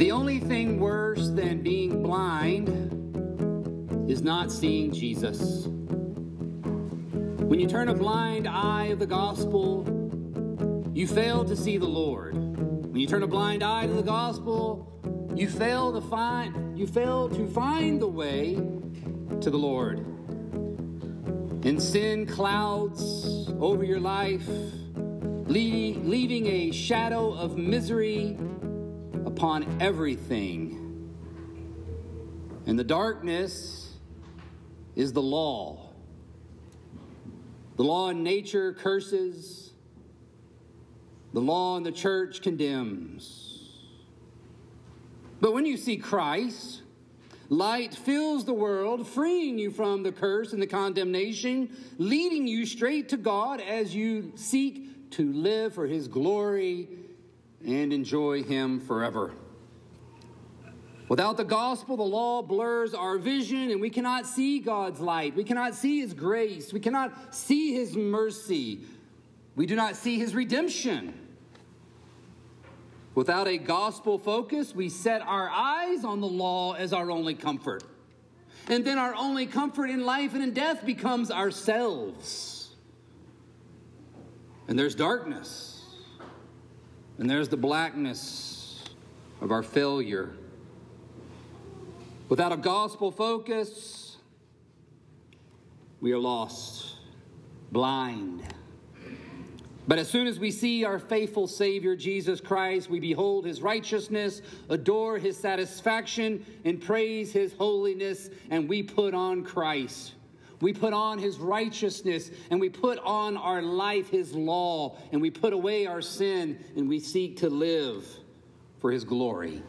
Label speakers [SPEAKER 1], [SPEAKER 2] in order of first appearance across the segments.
[SPEAKER 1] The only thing worse than being blind is not seeing Jesus. When you turn a blind eye of the gospel, you fail to see the Lord. When you turn a blind eye to the gospel, you fail to find the way to the Lord. And sin clouds over your life, leaving a shadow of misery upon everything. And the darkness is the law. The law in nature curses. The law in the church condemns. But when you see Christ, light fills the world, freeing you from the curse and the condemnation, leading you straight to God as you seek to live for His glory and enjoy Him forever. Without the gospel, the law blurs our vision, and we cannot see God's light. We cannot see His grace. We cannot see His mercy. We do not see His redemption. Without a gospel focus, we set our eyes on the law as our only comfort. And then our only comfort in life and in death becomes ourselves. And there's darkness. And there's the blackness of our failure. Without a gospel focus, we are lost, blind. But as soon as we see our faithful Savior, Jesus Christ, we behold His righteousness, adore His satisfaction, and praise His holiness, and we put on Christ. We put on His righteousness, and we put on our life His law, and we put away our sin, and we seek to live for His glory.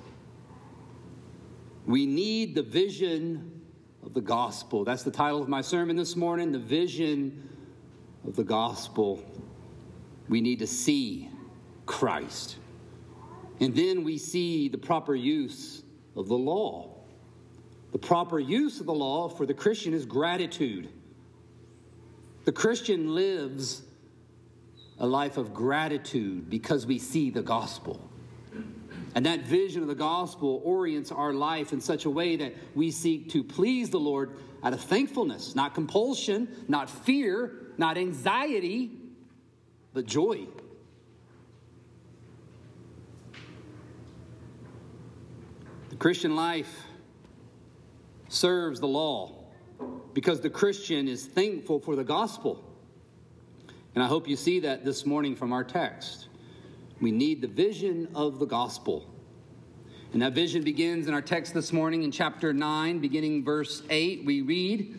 [SPEAKER 1] We need the vision of the gospel. That's the title of my sermon this morning, the vision of the gospel. We need to see Christ. And then we see the proper use of the law. The proper use of the law for the Christian is gratitude. The Christian lives a life of gratitude because we see the gospel. And that vision of the gospel orients our life in such a way that we seek to please the Lord out of thankfulness, not compulsion, not fear, not anxiety, but joy. The Christian life serves the law because the Christian is thankful for the gospel. And I hope you see that this morning from our text. We need the vision of the gospel. And that vision begins in our text this morning in chapter 9, beginning verse 8. We read,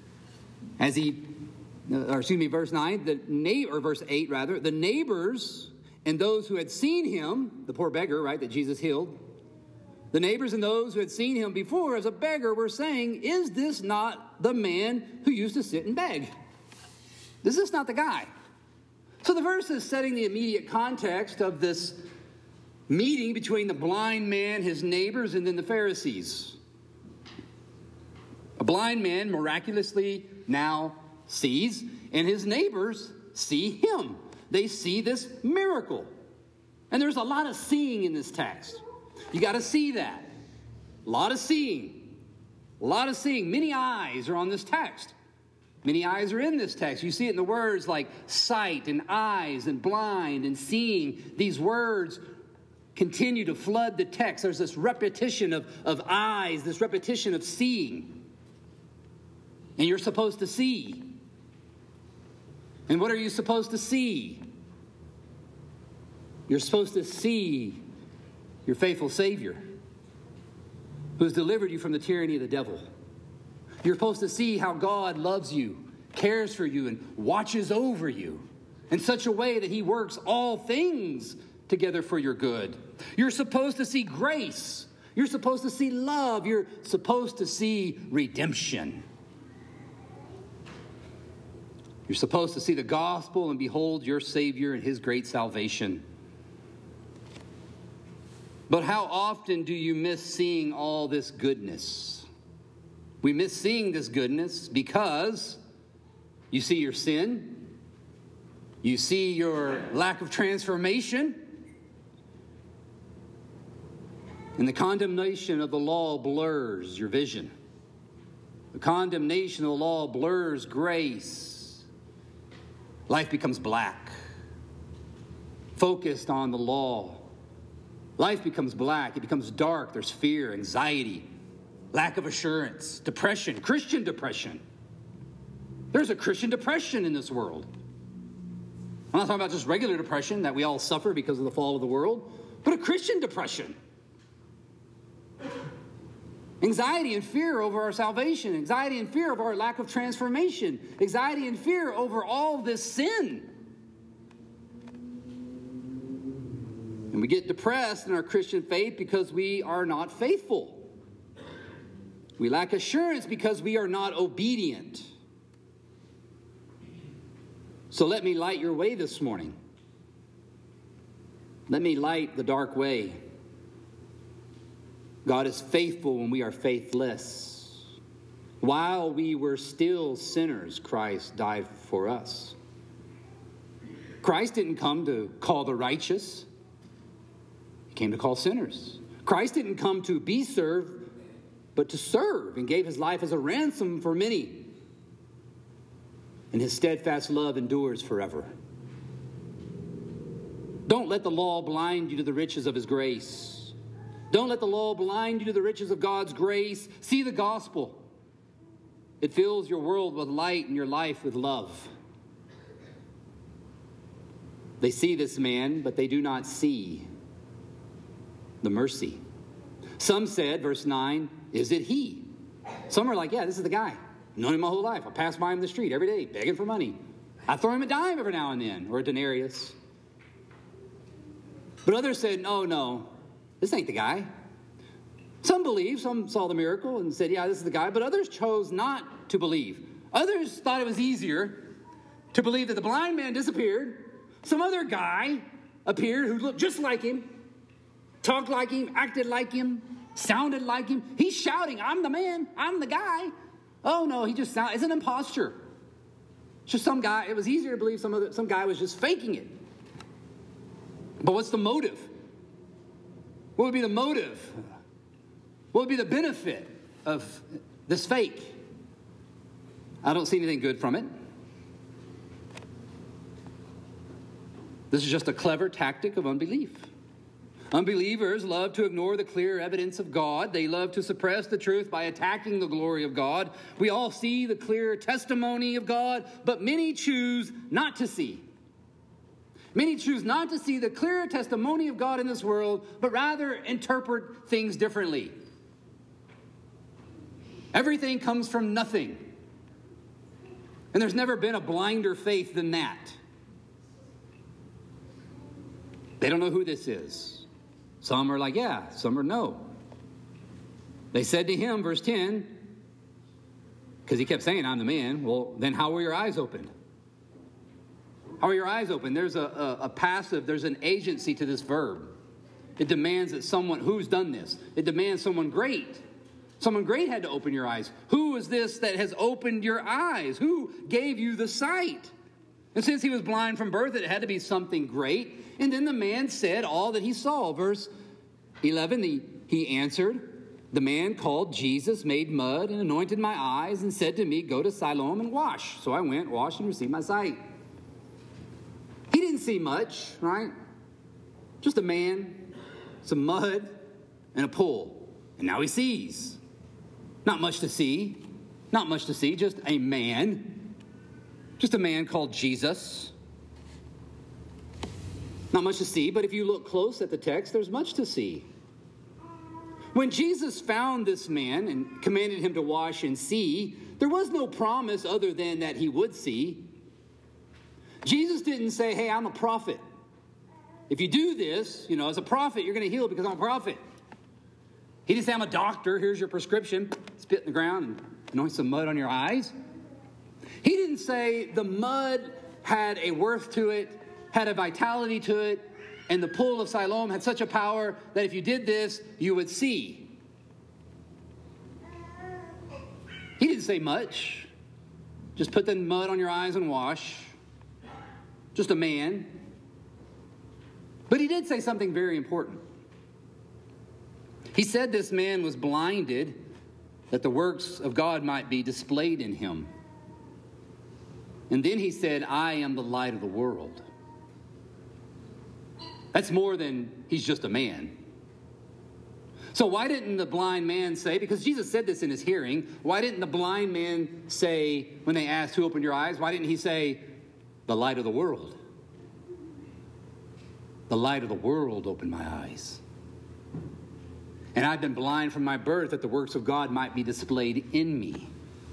[SPEAKER 1] verse 9, verse 8 rather, the neighbors and those who had seen him, the poor beggar, right, that Jesus healed, the neighbors and those who had seen him before as a beggar were saying, is this not the man who used to sit and beg? Is this not the guy? So the verse is setting the immediate context of this meeting between the blind man, his neighbors, and then the Pharisees. A blind man miraculously now sees, and his neighbors see him. They see this miracle. And there's a lot of seeing in this text. You got to see that. A lot of seeing. A lot of seeing. Many eyes are on this text. Many eyes are in this text. You see it in the words like sight and eyes and blind and seeing. These words continue to flood the text. There's this repetition of eyes, this repetition of seeing. And you're supposed to see. And what are you supposed to see? You're supposed to see your faithful Savior who has delivered you from the tyranny of the devil. You're supposed to see how God loves you, cares for you, and watches over you in such a way that He works all things together for your good. You're supposed to see grace. You're supposed to see love. You're supposed to see redemption. You're supposed to see the gospel and behold your Savior and His great salvation. But how often do you miss seeing all this goodness? We miss seeing this goodness because you see your sin, you see your lack of transformation, And the condemnation of the law blurs your vision. The condemnation of the law blurs grace. Life becomes black. Focused on the law. Life becomes black. It becomes dark. There's fear, anxiety, lack of assurance, depression, Christian depression. There's a Christian depression in this world. I'm not talking about just regular depression that we all suffer because of the fall of the world, but a Christian depression. Anxiety and fear over our salvation. Anxiety and fear over our lack of transformation. Anxiety and fear over all this sin. And we get depressed in our Christian faith because we are not faithful. We lack assurance because we are not obedient. So let me light your way this morning. Let me light the dark way. God is faithful when we are faithless. While we were still sinners, Christ died for us. Christ didn't come to call the righteous. He came to call sinners. Christ didn't come to be served, but to serve, and gave his life as a ransom for many. And his steadfast love endures forever. Don't let the law blind you to the riches of his grace. Don't let the law blind you to the riches of God's grace. See the gospel. It fills your world with light and your life with love. They see this man, but they do not see the mercy. Some said, verse 9, is it he? Some are like, yeah, this is the guy. I've known him my whole life. I pass by him in the street every day, begging for money. I throw him a dime every now and then, or a denarius. But others said, no, this ain't the guy. Some believed, some saw the miracle and said, yeah, this is the guy. But others chose not to believe. Others thought it was easier to believe that the blind man disappeared. Some other guy appeared who looked just like him, talked like him, acted like him, sounded like him. He's shouting, I'm the man, I'm the guy. Oh no, he just it's an imposture. It's just some guy. It was easier to believe some guy was just faking it. But what's the motive? What would be the motive? What would be the benefit of this fake? I don't see anything good from it. This is just a clever tactic of unbelief. Unbelievers love to ignore the clear evidence of God. They love to suppress the truth by attacking the glory of God. We all see the clear testimony of God, but many choose not to see. Many choose not to see the clear testimony of God in this world, but rather interpret things differently. Everything comes from nothing. And there's never been a blinder faith than that. They don't know who this is. Some are like, yeah, some are no. They said to him, verse 10, because he kept saying, I'm the man. Well, then how were your eyes opened? How are your eyes open? There's a passive, there's an agency to this verb. It demands that someone, who's done this? It demands someone great. Someone great had to open your eyes. Who is this that has opened your eyes? Who gave you the sight? And since he was blind from birth, it had to be something great. And then the man said all that he saw. Verse 11, he answered, the man called Jesus made mud and anointed my eyes and said to me, go to Siloam and wash. So I went, washed, and received my sight. He didn't see much, right? Just a man, some mud, and a pool. And now he sees. Not much to see. Not much to see, just a man. Just a man called Jesus. Not much to see, but if you look close at the text, there's much to see. When Jesus found this man and commanded him to wash and see, there was no promise other than that he would see. Jesus didn't say, hey, I'm a prophet. If you do this, as a prophet, you're going to heal because I'm a prophet. He didn't say, I'm a doctor. Here's your prescription. Spit in the ground and anoint some mud on your eyes. He didn't say the mud had a worth to it, had a vitality to it, and the pool of Siloam had such a power that if you did this, you would see. He didn't say much. Just put the mud on your eyes and wash. Just a man. But he did say something very important. He said this man was blinded that the works of God might be displayed in him. And then he said, I am the light of the world. That's more than he's just a man. So why didn't the blind man say, because Jesus said this in his hearing, why didn't the blind man say, when they asked who opened your eyes, why didn't he say, the light of the world? The light of the world opened my eyes. And I've been blind from my birth that the works of God might be displayed in me.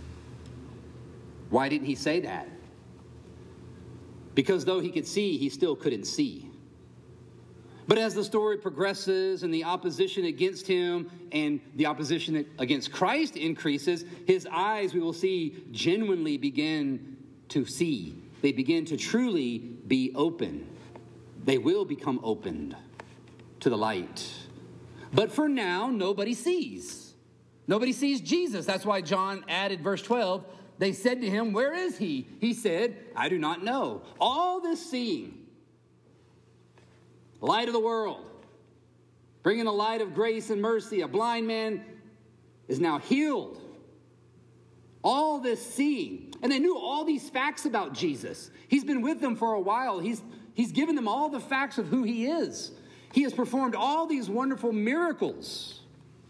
[SPEAKER 1] Why didn't he say that? Because though he could see, he still couldn't see. But as the story progresses and the opposition against him and the opposition against Christ increases, his eyes, we will see, genuinely begin to see. They begin to truly be open. They will become opened to the light. But for now, nobody sees. Nobody sees Jesus. That's why John added verse 12. They said to him, where is he? He said, I do not know. All this seeing, light of the world, bringing a light of grace and mercy. A blind man is now healed. All this seeing. And they knew all these facts about Jesus. He's been with them for a while. He's given them all the facts of who he is. He has performed all these wonderful miracles.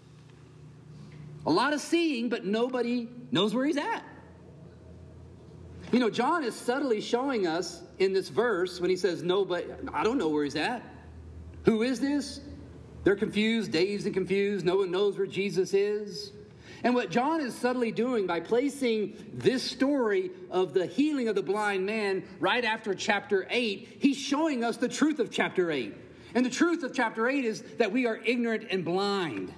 [SPEAKER 1] A lot of seeing, but nobody knows where he's at. You know, John is subtly showing us in this verse when he says, no, but I don't know where he's at. Who is this? They're confused, dazed and confused. No one knows where Jesus is. And what John is subtly doing by placing this story of the healing of the blind man right after chapter 8, he's showing us the truth of chapter 8. And the truth of chapter 8 is that we are ignorant and blind.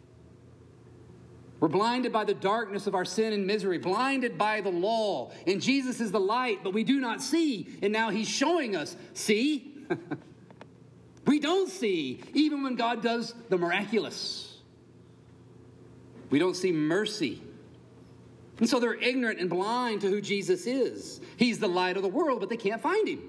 [SPEAKER 1] We're blinded by the darkness of our sin and misery, blinded by the law. And Jesus is the light, but we do not see. And now he's showing us, see? We don't see, even when God does the miraculous. We don't see mercy. And so they're ignorant and blind to who Jesus is. He's the light of the world, but they can't find him.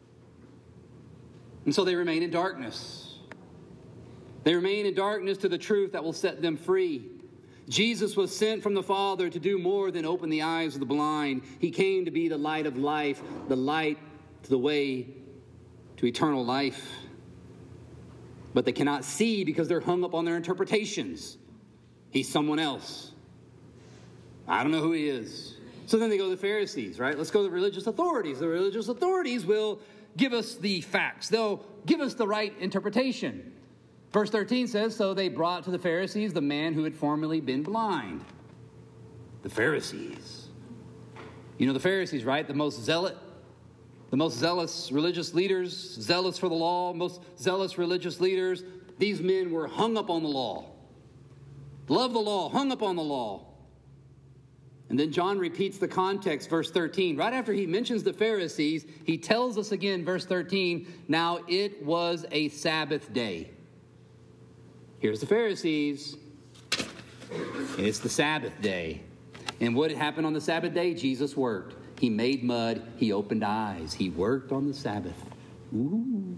[SPEAKER 1] And so they remain in darkness. They remain in darkness to the truth that will set them free. Jesus was sent from the Father to do more than open the eyes of the blind. He came to be the light of life, the light to the way to eternal life. But they cannot see because they're hung up on their interpretations. He's someone else. I don't know who he is. So then they go to the Pharisees, right? Let's go to the religious authorities. The religious authorities will give us the facts. They'll give us the right interpretation. Verse 13 says, so they brought to the Pharisees the man who had formerly been blind. The Pharisees. You know the Pharisees, right? The most zealous religious leaders, zealous for the law, most zealous religious leaders. These men were hung up on the law. Love the law, hung up on the law. And then John repeats the context, verse 13. Right after he mentions the Pharisees, he tells us again, verse 13, now it was a Sabbath day. Here's the Pharisees. It's the Sabbath day. And what happened on the Sabbath day? Jesus worked. He made mud. He opened eyes. He worked on the Sabbath. Ooh.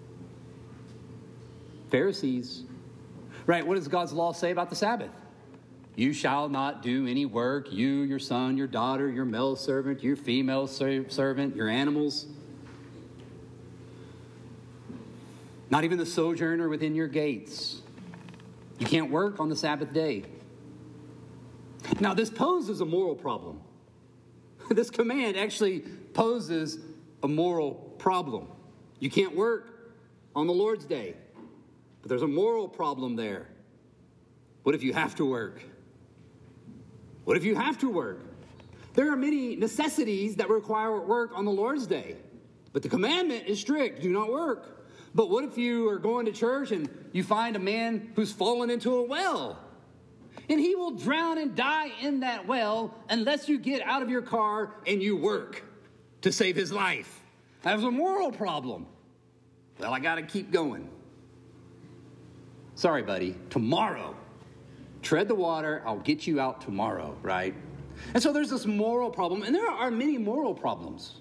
[SPEAKER 1] Pharisees. Right, what does God's law say about the Sabbath? You shall not do any work. You, your son, your daughter, your male servant, your female servant, your animals. Not even the sojourner within your gates. You can't work on the Sabbath day. Now, this poses a moral problem. This command actually poses a moral problem. You can't work on the Lord's day. But there's a moral problem there. What if you have to work? What if you have to work? There are many necessities that require work on the Lord's day. But the commandment is strict. Do not work. But what if you are going to church and you find a man who's fallen into a well? And he will drown and die in that well unless you get out of your car and you work to save his life. That was a moral problem. Well, I got to keep going. Sorry, buddy. Tomorrow. Tread the water. I'll get you out tomorrow, right? And so there's this moral problem. And there are many moral problems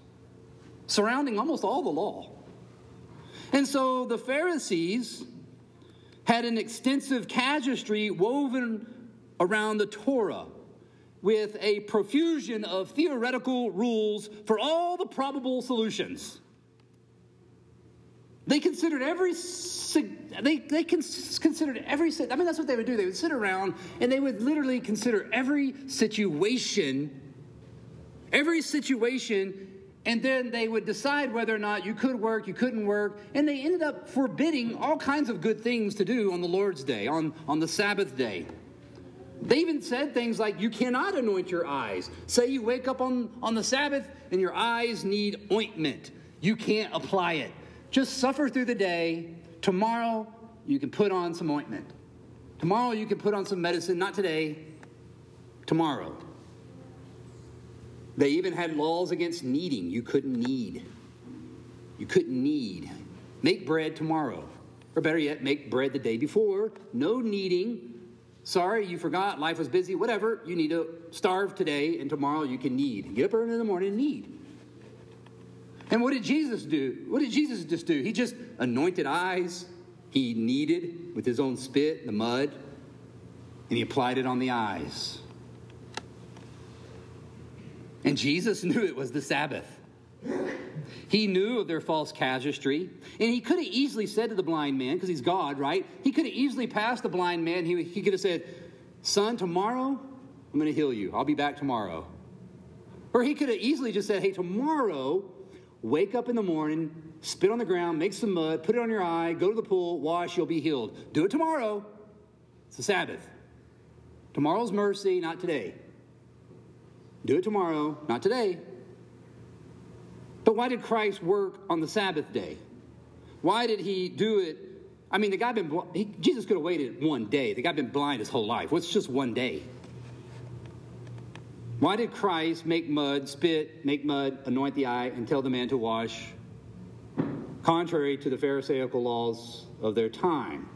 [SPEAKER 1] surrounding almost all the law. And so the Pharisees, had an extensive casuistry woven around the Torah with a profusion of theoretical rules for all the probable solutions. They considered considered every, I mean, that's what they would do. They would sit around and they would literally consider every situation, and then they would decide whether or not you could work, you couldn't work, and they ended up forbidding all kinds of good things to do on the Lord's Day, on the Sabbath day. They even said things like, you cannot anoint your eyes. Say you wake up on the Sabbath and your eyes need ointment. You can't apply it. Just suffer through the day. Tomorrow, you can put on some ointment. Tomorrow, you can put on some medicine. Not today, tomorrow. They even had laws against kneading. You couldn't knead. You couldn't knead. Make bread tomorrow. Or better yet, make bread the day before. No kneading. Sorry, you forgot. Life was busy. Whatever. You need to starve today, and tomorrow you can knead. Get up early in the morning and knead. And what did Jesus do? What did Jesus just do? He just anointed eyes. He kneaded with his own spit, the mud, and he applied it on the eyes. And Jesus knew it was the Sabbath. He knew of their false casuistry. And he could have easily said to the blind man, because he's God, right? He could have easily passed the blind man. He could have said, son, tomorrow, I'm going to heal you. I'll be back tomorrow. Or he could have easily just said, hey, tomorrow, wake up in the morning, spit on the ground, make some mud, put it on your eye, go to the pool, wash, you'll be healed. Do it tomorrow. It's the Sabbath. Tomorrow's mercy, not today. Do it tomorrow, not today. But why did Christ work on the Sabbath day? Why did he do it? I mean, Jesus could have waited one day. The guy had been blind his whole life. What's just one day? Why did Christ make mud, anoint the eye, and tell the man to wash, contrary to the Pharisaical laws of their time?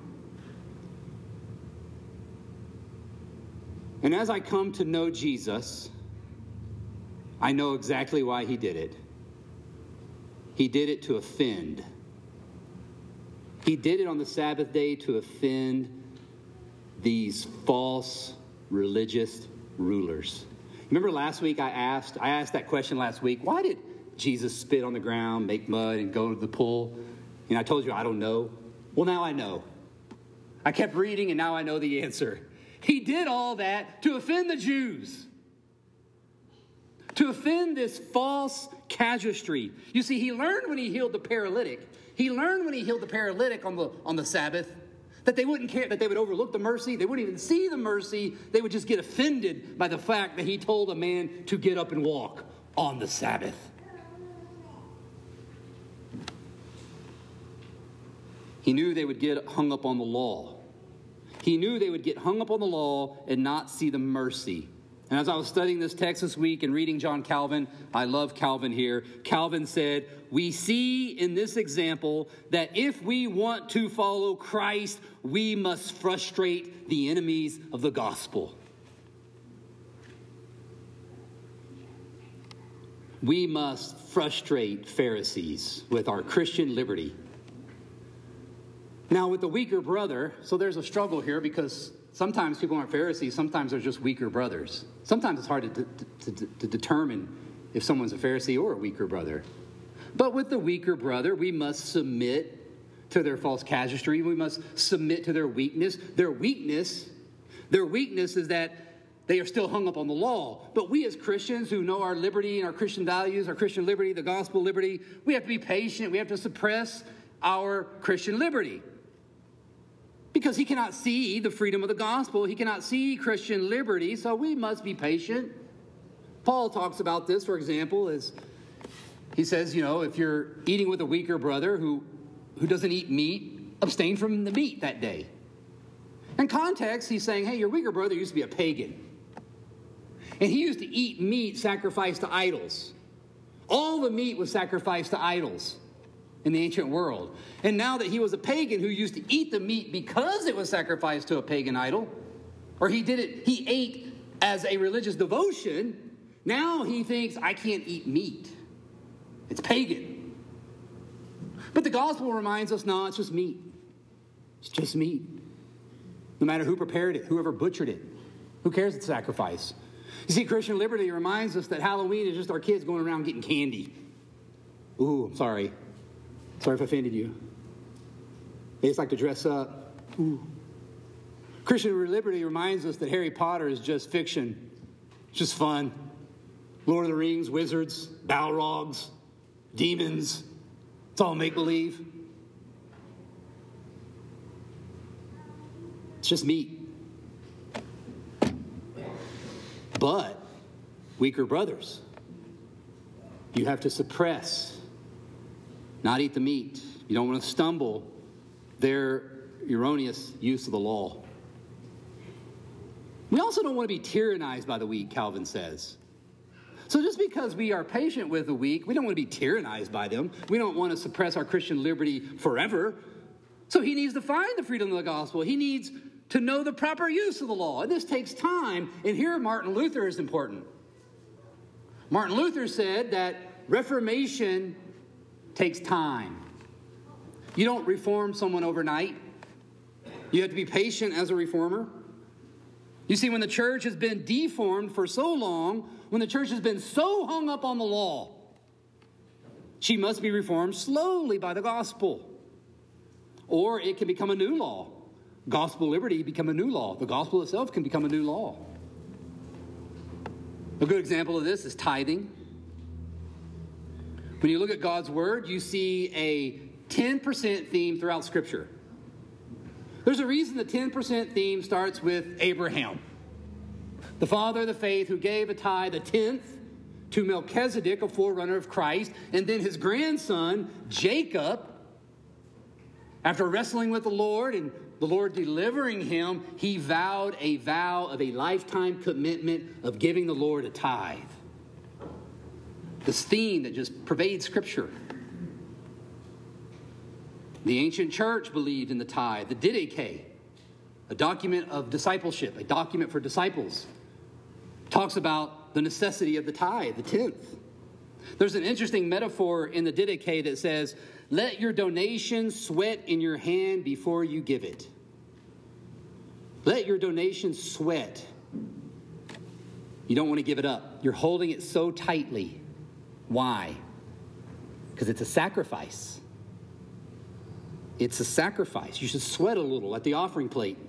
[SPEAKER 1] And as I come to know Jesus, I know exactly why he did it. He did it to offend. He did it on the Sabbath day to offend these false religious rulers. Remember last week I asked that question last week, why did Jesus spit on the ground, make mud, and go to the pool? And I told you I don't know. Well, now I know. I kept reading, and now I know the answer. He did all that to offend the Jews. To offend this false casuistry. You see, he learned when he healed the paralytic. He learned when he healed the paralytic on the Sabbath that they wouldn't care, that they would overlook the mercy. They wouldn't even see the mercy. They would just get offended by the fact that he told a man to get up and walk on the Sabbath. He knew they would get hung up on the law. He knew they would get hung up on the law and not see the mercy. And as I was studying this text this week and reading John Calvin, I love Calvin here. Calvin said, we see in this example that if we want to follow Christ, we must frustrate the enemies of the gospel. We must frustrate Pharisees with our Christian liberty. Now, with the weaker brother, so there's a struggle here because sometimes people aren't Pharisees. Sometimes they're just weaker brothers. Sometimes it's hard to determine if someone's a Pharisee or a weaker brother. But with the weaker brother, we must submit to their false casuistry. We must submit to their weakness. Their weakness is that they are still hung up on the law. But we as Christians who know our liberty and our Christian values, our Christian liberty, the gospel liberty, we have to be patient. We have to suppress our Christian liberty. Because he cannot see the freedom of the gospel. He cannot see Christian liberty, so we must be patient. Paul talks about this, for example, as he says, if you're eating with a weaker brother who doesn't eat meat, abstain from the meat that day. In context, he's saying, hey, your weaker brother used to be a pagan. And he used to eat meat sacrificed to idols. All the meat was sacrificed to idols in the ancient world. And now that he was a pagan who used to eat the meat because it was sacrificed to a pagan idol, or he ate as a religious devotion, now he thinks, I can't eat meat. It's pagan. But the gospel reminds us, no, it's just meat. It's just meat. No matter who prepared it, whoever butchered it. Who cares it's sacrifice? You see, Christian liberty reminds us that Halloween is just our kids going around getting candy. Ooh, I'm sorry. Sorry if I offended you. They just like to dress up. Ooh. Christian liberty reminds us that Harry Potter is just fiction. It's just fun. Lord of the Rings, wizards, Balrogs, demons. It's all make-believe. It's just meat. But weaker brothers, you have to suppress, not eat the meat. You don't want to stumble their erroneous use of the law. We also don't want to be tyrannized by the weak, Calvin says. So just because we are patient with the weak, we don't want to be tyrannized by them. We don't want to suppress our Christian liberty forever. So he needs to find the freedom of the gospel. He needs to know the proper use of the law. And this takes time. And here Martin Luther is important. Martin Luther said that reformation takes time. You don't reform someone overnight. You have to be patient as a reformer. You see, when the church has been deformed for so long, when the church has been so hung up on the law, she must be reformed slowly by the gospel. Or it can become a new law. Gospel liberty become a new law. The gospel itself can become a new law. A good example of this is tithing. When you look at God's word, you see a 10% theme throughout Scripture. There's a reason the 10% theme starts with Abraham, the father of the faith, who gave a tithe, a tenth, to Melchizedek, a forerunner of Christ, and then his grandson, Jacob, after wrestling with the Lord and the Lord delivering him, he vowed a vow of a lifetime commitment of giving the Lord a tithe. This theme that just pervades Scripture. The ancient church believed in the tithe, the Didache, a document of discipleship, a document for disciples. Talks about the necessity of the tithe, the tenth. There's an interesting metaphor in the Didache that says, let your donation sweat in your hand before you give it. Let your donation sweat. You don't want to give it up. You're holding it so tightly. Why? Because it's a sacrifice. It's a sacrifice. You should sweat a little at the offering plate.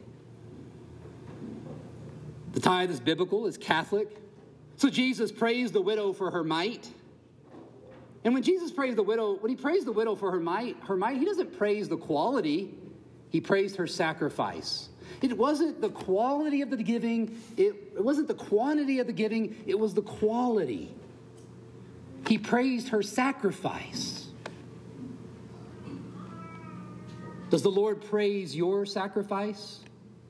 [SPEAKER 1] The tithe is biblical, it's Catholic. So Jesus praised the widow for her mite. And when Jesus praised the widow, when he praised the widow for her mite, he doesn't praise the quality. He praised her sacrifice. It wasn't the quality of the giving. It wasn't the quantity of the giving. It was the quality. He praised her sacrifice. Does the Lord praise your sacrifice?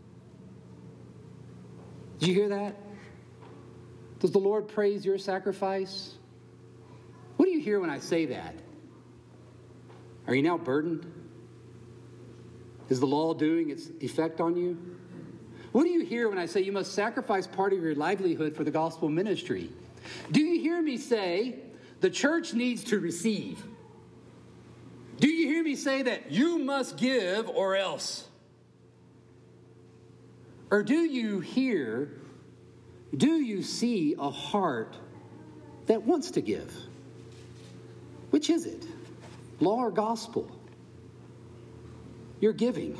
[SPEAKER 1] Did you hear that? Does the Lord praise your sacrifice? What do you hear when I say that? Are you now burdened? Is the law doing its effect on you? What do you hear when I say you must sacrifice part of your livelihood for the gospel ministry? Do you hear me say the church needs to receive? Do you hear me say that you must give or else? Or do you see a heart that wants to give? Which is it? Law or gospel? You're giving.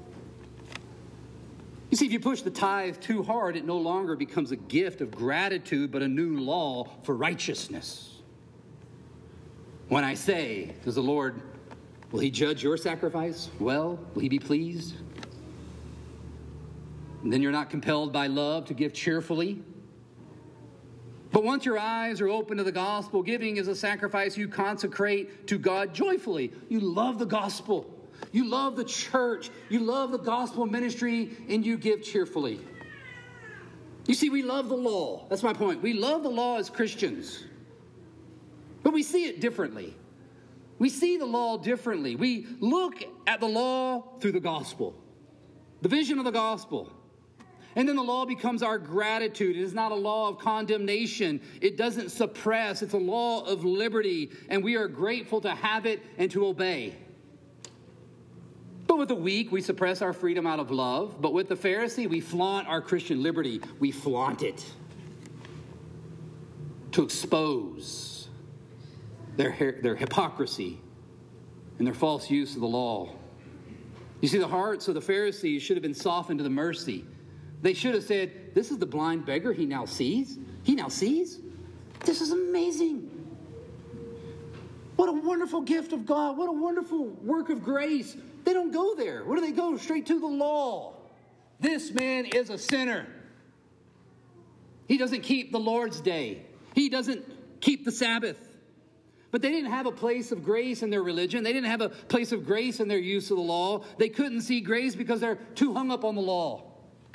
[SPEAKER 1] You see, if you push the tithe too hard, it no longer becomes a gift of gratitude, but a new law for righteousness. When I say, does the Lord, will he judge your sacrifice? Well, will he be pleased? And then you're not compelled by love to give cheerfully. But once your eyes are open to the gospel, giving is a sacrifice you consecrate to God joyfully. You love the gospel. You love the church. You love the gospel ministry, and you give cheerfully. You see, we love the law. That's my point. We love the law as Christians. But we see it differently. We see the law differently. We look at the law through the gospel, the vision of the gospel. And then the law becomes our gratitude. It is not a law of condemnation. It doesn't suppress. It's a law of liberty. And we are grateful to have it and to obey. But But with the weak, we suppress our freedom out of love. But with the Pharisee, we flaunt our Christian liberty. We flaunt it to expose their hypocrisy and their false use of the law. You see, the hearts of the Pharisees should have been softened to the mercy. They should have said, this is the blind beggar he now sees. He now sees. This is amazing. What a wonderful gift of God. What a wonderful work of grace. They don't go there. Where do they go? Straight to the law. This man is a sinner. He doesn't keep the Lord's day. He doesn't keep the Sabbath. But they didn't have a place of grace in their religion. They didn't have a place of grace in their use of the law. They couldn't see grace because they're too hung up on the law.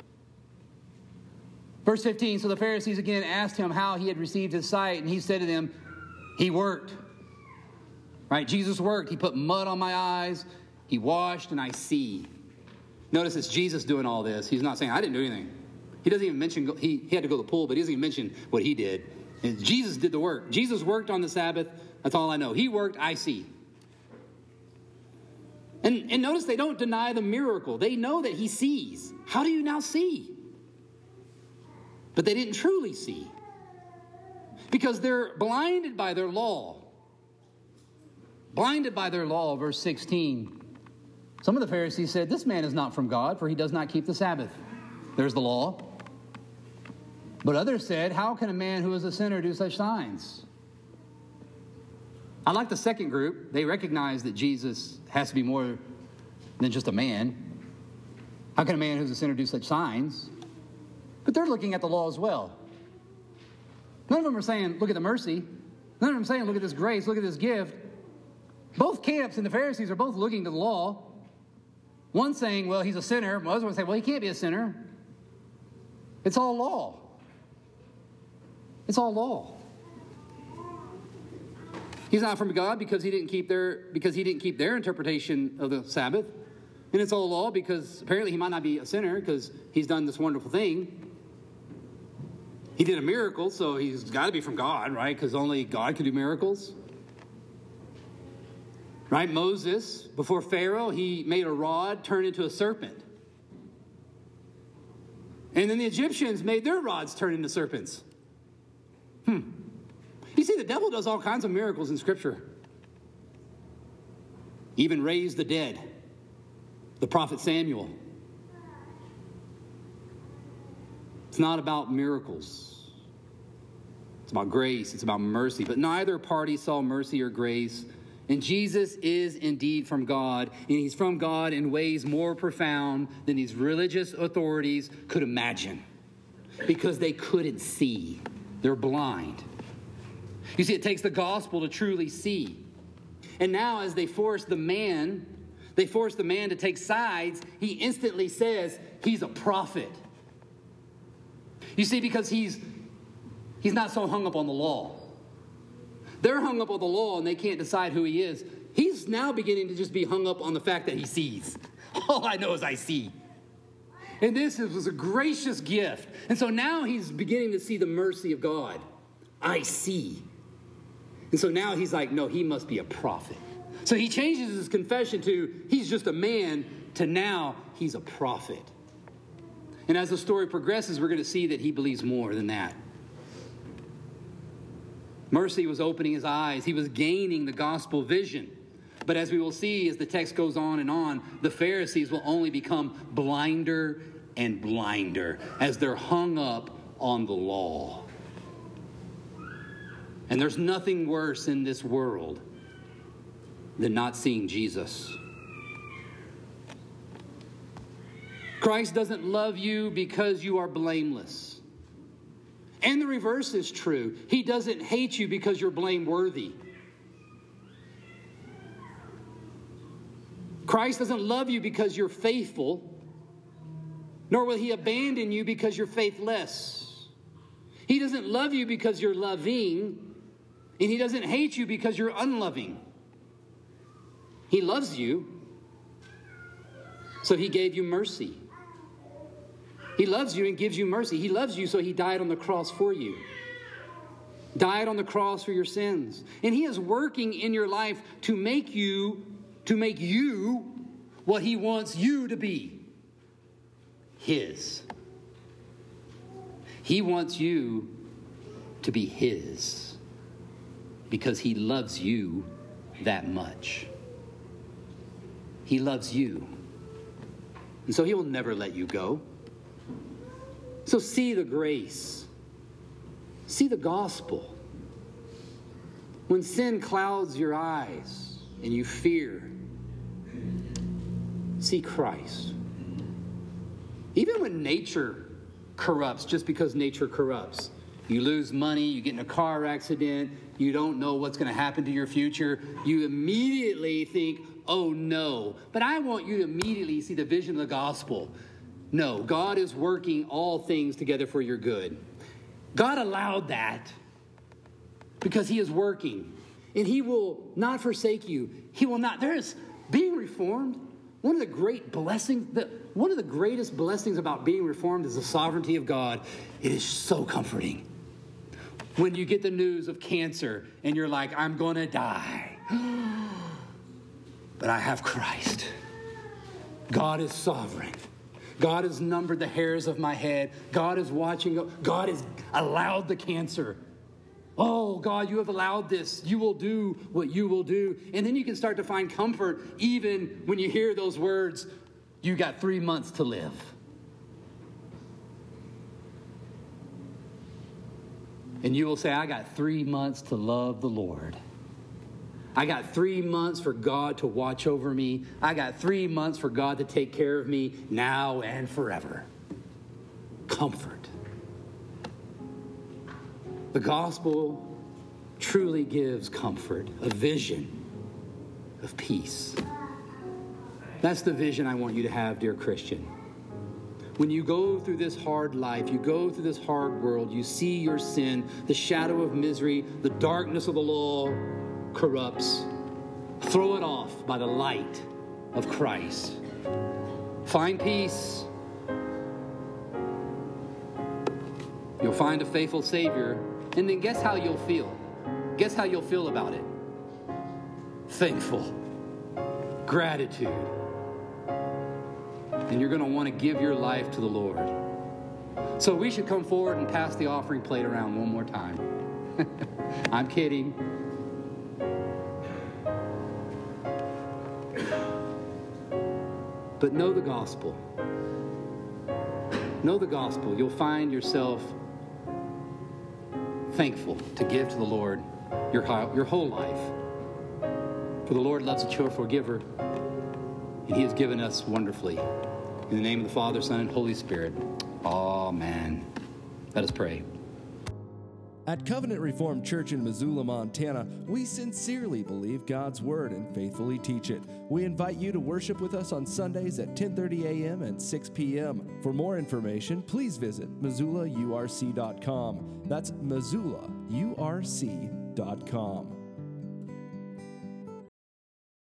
[SPEAKER 1] Verse 15, so the Pharisees again asked him how he had received his sight, and he said to them, he worked. Right? Jesus worked. He put mud on my eyes. He washed, and I see. Notice it's Jesus doing all this. He's not saying, I didn't do anything. He doesn't even mention, he had to go to the pool, but he doesn't even mention what he did. And Jesus did the work. Jesus worked on the Sabbath. That's all I know. He worked, I see. And notice they don't deny the miracle. They know that he sees. How do you now see? But they didn't truly see. Because they're blinded by their law. Blinded by their law, verse 16. Some of the Pharisees said, this man is not from God, for he does not keep the Sabbath. There's the law. But others said, how can a man who is a sinner do such signs? I like the second group. They recognize that Jesus has to be more than just a man. How can a man who's a sinner do such signs? But they're looking at the law as well. None of them are saying, look at the mercy. None of them are saying, look at this grace, look at this gift. Both camps and the Pharisees are both looking to the law. One saying, well, he's a sinner. The other one saying, well, he can't be a sinner. It's all law. It's all law. He's not from God because he didn't keep their interpretation of the Sabbath. And it's all law because apparently he might not be a sinner because he's done this wonderful thing. He did a miracle, so he's got to be from God, right? Because only God can do miracles. Right? Moses, before Pharaoh, he made a rod turn into a serpent. And then the Egyptians made their rods turn into serpents. You see, the devil does all kinds of miracles in Scripture. Even raised the dead. The prophet Samuel. It's not about miracles. It's about grace. It's about mercy. But neither party saw mercy or grace. And Jesus is indeed from God. And he's from God in ways more profound than these religious authorities could imagine. Because they couldn't see. They're blind. You see, it takes the gospel to truly see. And now as they force the man to take sides, he instantly says he's a prophet. You see, because he's not so hung up on the law. They're hung up on the law and they can't decide who he is. He's now beginning to just be hung up on the fact that he sees. All I know is I see. And this was a gracious gift. And so now he's beginning to see the mercy of God. I see. And so now he's like, no, he must be a prophet. So he changes his confession to he's just a man to now he's a prophet. And as the story progresses, we're going to see that he believes more than that. Mercy was opening his eyes. He was gaining the gospel vision. But as we will see, as the text goes on, the Pharisees will only become blinder and blinder as they're hung up on the law. And there's nothing worse in this world than not seeing Jesus. Christ doesn't love you because you are blameless. And the reverse is true. He doesn't hate you because you're blameworthy. Christ doesn't love you because you're faithful, nor will he abandon you because you're faithless. He doesn't love you because you're loving, and he doesn't hate you because you're unloving. He loves you, so he gave you mercy. He loves you and gives you mercy. He loves you, so he died on the cross for you. Died on the cross for your sins. And he is working in your life to make you what he wants you to be. His. He wants you to be his because he loves you that much. He loves you. And so he will never let you go. So see the grace. See the gospel. When sin clouds your eyes and you fear, see Christ. Even when nature corrupts, just because nature corrupts, you lose money, you get in a car accident, you don't know what's going to happen to your future, you immediately think, oh no. But I want you to immediately see the vision of the gospel. No, God is working all things together for your good. God allowed that because he is working. And he will not forsake you. He will not. There's being reformed. One of the great blessings, one of the greatest blessings about being reformed is the sovereignty of God. It is so comforting. When you get the news of cancer and you're like, I'm going to die. But I have Christ. God is sovereign. God has numbered the hairs of my head. God is watching. God has allowed the cancer. Oh, God, you have allowed this. You will do what you will do. And then you can start to find comfort even when you hear those words, you got 3 months to live. And you will say, I got 3 months to love the Lord. I got 3 months for God to watch over me. I got 3 months for God to take care of me now and forever. Comfort. The gospel truly gives comfort, a vision of peace. That's the vision I want you to have, dear Christian. When you go through this hard life, you go through this hard world, you see your sin, the shadow of misery, the darkness of the law corrupts. Throw it off by the light of Christ. Find peace. You'll find a faithful Savior. And then guess how you'll feel? Guess how you'll feel about it? Thankful. Gratitude. And you're going to want to give your life to the Lord. So we should come forward and pass the offering plate around one more time. I'm kidding. But know the gospel. Know the gospel. You'll find yourself thankful to give to the Lord your whole life. For the Lord loves a cheerful giver, and he has given us wonderfully. In the name of the Father, Son, and Holy Spirit. Amen. Let us pray.
[SPEAKER 2] At Covenant Reformed Church in Missoula, Montana, we sincerely believe God's Word and faithfully teach it. We invite you to worship with us on Sundays at 10:30 a.m. and 6 p.m. For more information, please visit MissoulaURC.com. That's MissoulaURC.com.